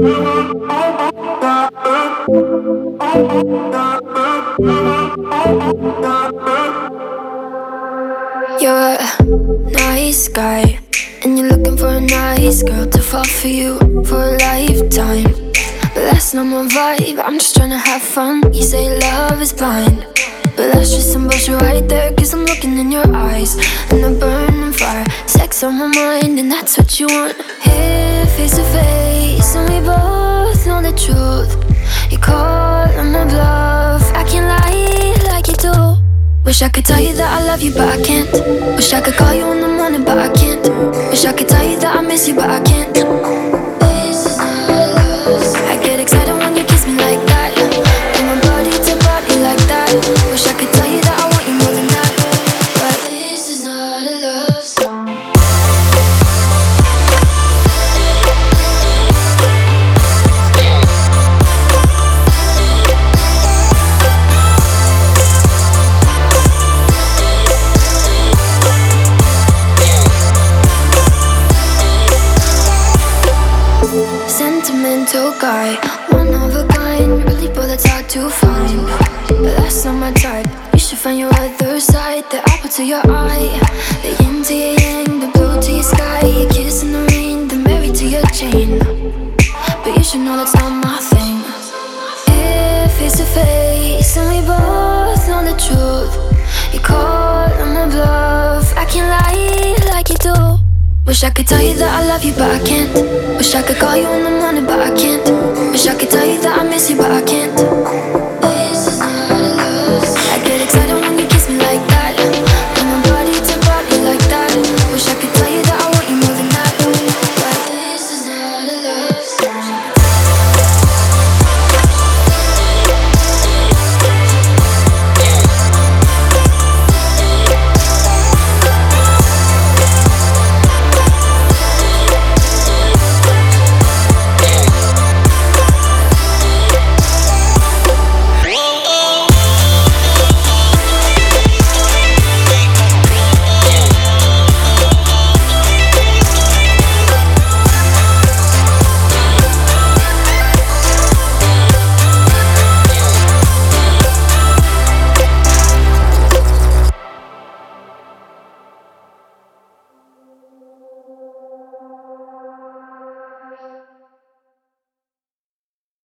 You're a nice guy, and you're looking for a nice girl to fall for you for a lifetime. But that's not my vibe, I'm just trying to have fun. You say love is blind, but that's just some bullshit right there. Cause I'm looking in your eyes, and I'm burning fire. Sex on my mind, and that's what you want. Here, face to face, and we both know the truth. You call on my bluff, I can't lie like you do. Wish I could tell you that I love you, but I can't. Wish I could call you in the morning, but I can't. Wish I could tell you that I miss you, but I can't. This is not love. I get excited when you kiss me like that, from my body to body like that. Wish I could tell you that I want you more than that, but this is not a love song. Sentimental guy, one of a kind, really, but that's hard to find. But that's not my type. You should find your other side, the apple to your eye, the yin to your yang, the blue to your sky, your kiss in the rain, the Mary to your chain. But you should know that's not my thing. Here, face to face, and we both know the truth. You call on my bluff, I can't lie like you do. Wish I could tell you that I love you, but I can't. Wish I could call you in the morning, but